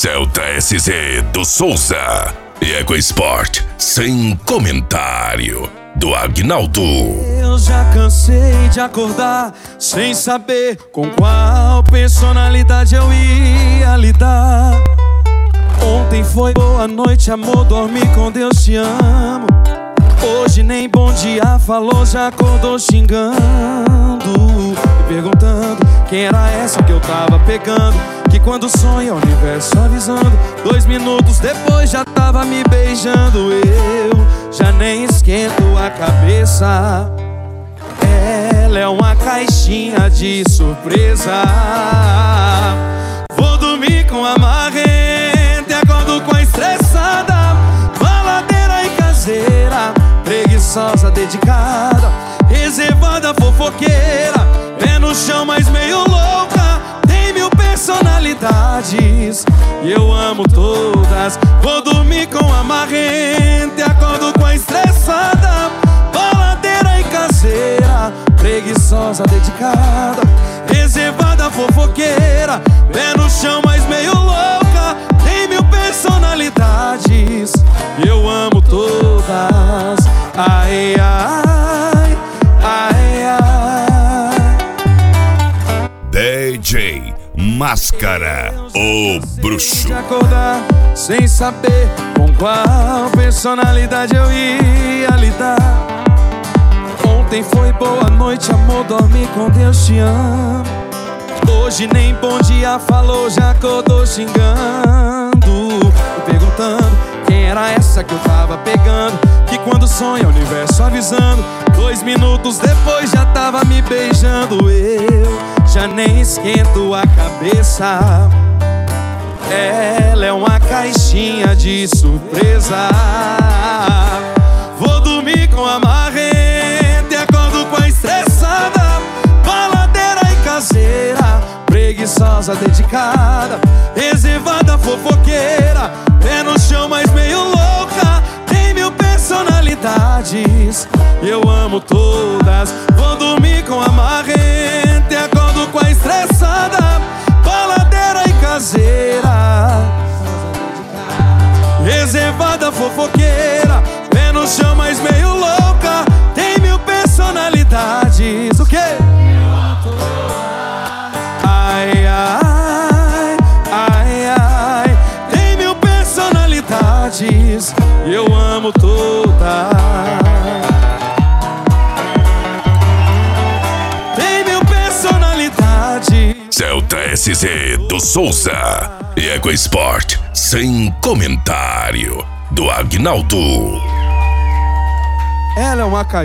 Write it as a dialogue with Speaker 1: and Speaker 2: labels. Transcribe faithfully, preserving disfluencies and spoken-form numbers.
Speaker 1: Celta S Z do Souza e EcoSport sem comentário do Agnaldo.
Speaker 2: Eu já cansei de acordar sem saber com qual personalidade eu ia lidar. Ontem foi boa noite, amor, dormi com Deus, te amo. Hoje nem bom dia falou, já acordou xingando, me perguntando quem era essa que eu tava pegando. Que quando sonha o universo avisando, dois minutos depois já tava me beijando. Eu já nem esquento a cabeça, ela é uma caixinha de surpresa. Vou dormir com a marrenta e acordo com a estressada, baladeira e caseira, preguiçosa, dedicada, reservada, fofoqueira, pé no chão, mas meio louca, tem mil personalidades e eu amo todas. Vou dormir com a marrenta e acordo com a estressada, baladeira e caseira, preguiçosa, dedicada, reservada, fofoqueira, pé no chão, mas meio louca, tem mil personalidades e eu amo todas. Ai, ai, ai, ai.
Speaker 1: D J Máscara, o bruxo.
Speaker 2: De acordar sem saber com qual personalidade eu ia lidar. Ontem foi boa noite, amor, dormi com Deus, te amo. Hoje nem bom dia falou, já acordou xingando, me perguntando quem era essa que eu tava pegando. Que quando sonha o universo avisando, dois minutos depois já tava me beijando. Eu já nem esquento a cabeça, ela é uma caixinha de surpresa. Vou dormir com a marrenta e acordo com a estressada, baladeira e caseira, preguiçosa, dedicada, reservada, fofoqueira, pé no chão, mas meio louca, tem mil personalidades, eu amo todas. Vou dormir com a marrenta e acordo com a estressada, baladeira e caseira, reservada, fofoqueira, pé no chão, mas meio louca, tem mil personalidades. O quê? Ai, ai, ai, ai, tem mil personalidades e eu amo todas. Tem mil personalidades.
Speaker 1: Celta S Z do Souza e EcoSport sem comentário do Agnaldo.
Speaker 2: Ela é uma